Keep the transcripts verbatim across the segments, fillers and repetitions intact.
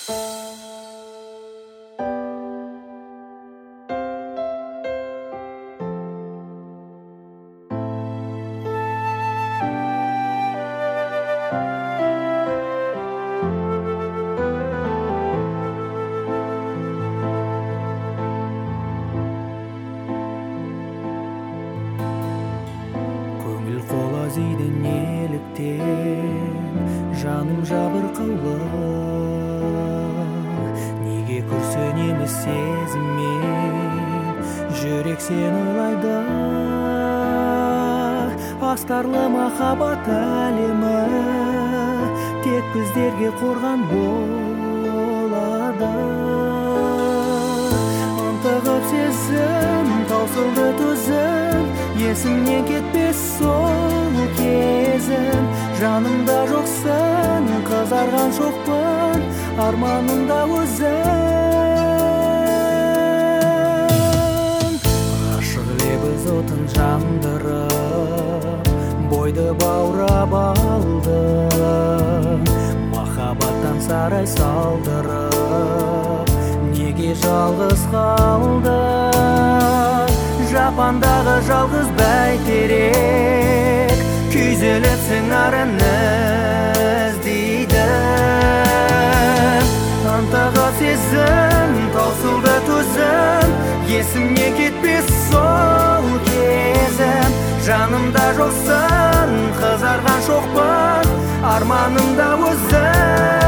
Зейді неліктен жаным жабырқаулы, неге күрсінеміз сезіммен жүрек сен ойлайды. Астарлы махаббат әлемі тек біздерге қорған болады. Ынтығып сезім, таусылды төзім, есімнен кетпес сол кезім. Жанымда жоқсың, қызарған шоқпын, арманымда өзің. Ғашық лебіз отын жандырып, бойды баурап алды. Махаббаттан сарай салдырып, неге жалғыз қалды? Жапандағы жалғыз бәйтерек, күйзеліп сыңарын іздейді. Ынтығы сезім, таусылды төзім, есімнен кетпес сол кезім. Жанымда жоқсың, қызарған шоқпын, арманымда өзің.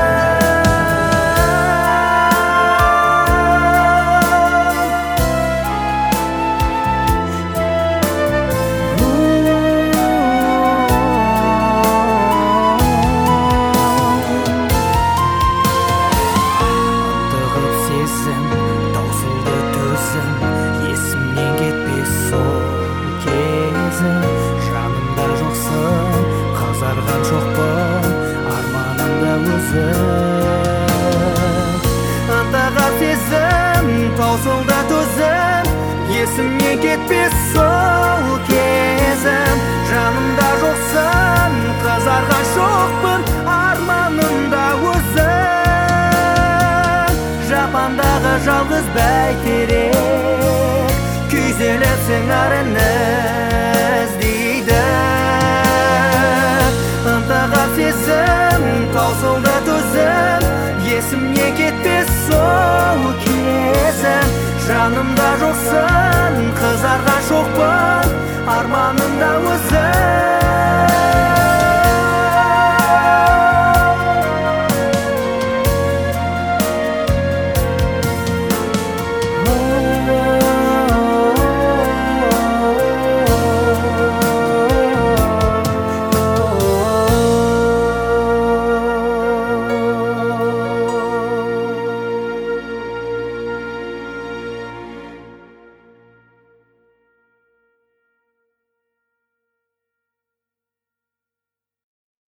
Жанымда жоқсың, қызарған шоқпын, арманымда өзің. Ынтыға сезім, таусылды төзім, есімнен кетпес сол кезім. Жанымда жоқсың, қызарған шоқпын, арманымда өзің. Жапандағы жалғыз бәйтерек, күйзеліп сыңарын іздейді. Ынтыға сезім, таусылды төзім, есімнен кетпес сол кезім. Жанымда жоқсың, қызарған шоқпын,